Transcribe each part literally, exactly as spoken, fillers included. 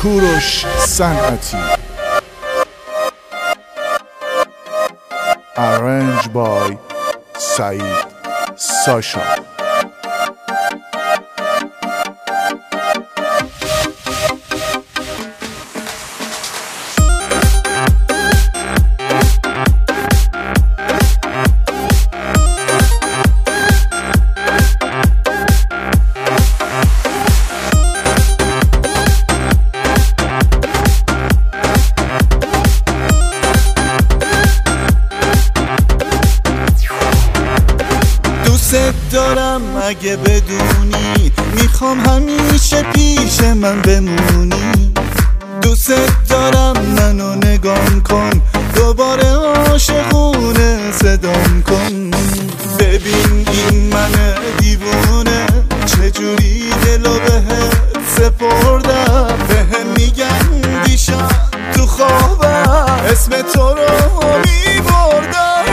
کوروش صنعتی. Arranged by سعید ساشا. دوست دارم اگه بدونی، میخوام همیشه پیش من بمونی. دوست دارم منو نگام کن، دوباره عاشقونه صدام کن. ببین این من دیوونه، چجوری دلو بهت سپردم. بهم میگن دیشب تو خوابم اسم تو رو میبردم.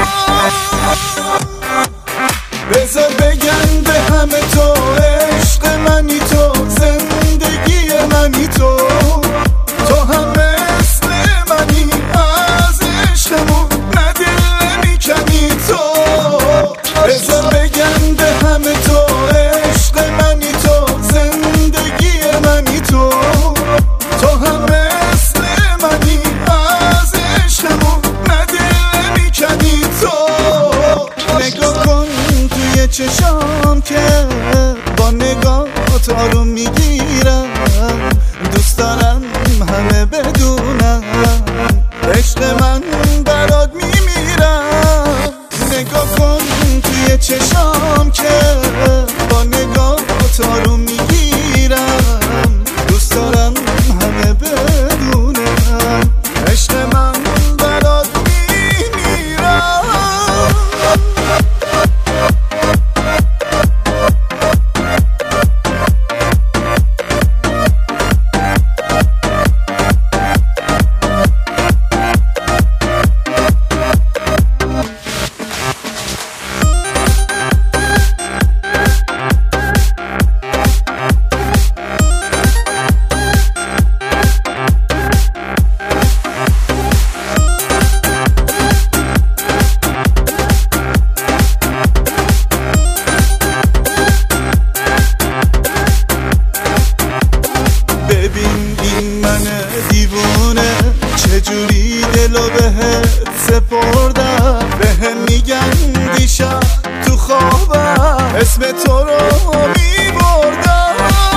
بذار بگم به همه تو عشق منی، تو زندگی منی، تو تو هم مثل منی، از عشقمون نه دل میکنی تو. بذار بگم به همه تو عشق منی، تو زندگی منی، تو تو هم مثل منی، از عشقمون نه دل میکنی تو. نگاه کن توی چشام که با نگاهت آروم میگیرم. دوست دارم همه بدونم عشق من برات میمیرم. نگاه کن توی چشام که با نگاهت آروم میگیرم. دوست دارم همه بدونم عشق من برات میمیرم. دیوونه چجوری دلو بهت سپردم. بهم میگن دیشب تو خوابم اسم تو رو میبردم.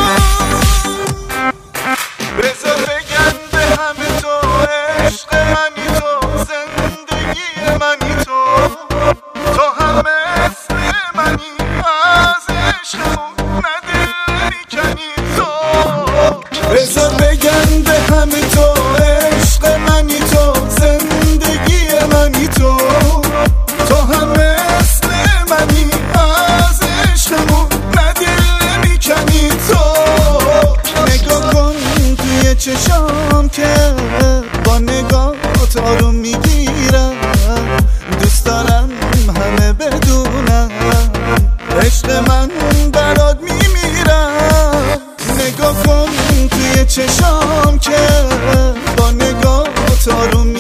بذار بگم به همه تو عشق منی، تو زندگی منی، تو تو هم مثل منی، از عشقمون نه دل میکنی تو. بذار بگم به همه تو عشق منی، تو زندگی منی، تو تو هم مثل منی، از عشقمون نه دل میکنی تو. نگاه کن توی چشام که با نگاهت آروم میگیرم. دوست دارم همه بدونم عشق من برات میمیرم. نگاه کن توی چشام که با نگاهت آروم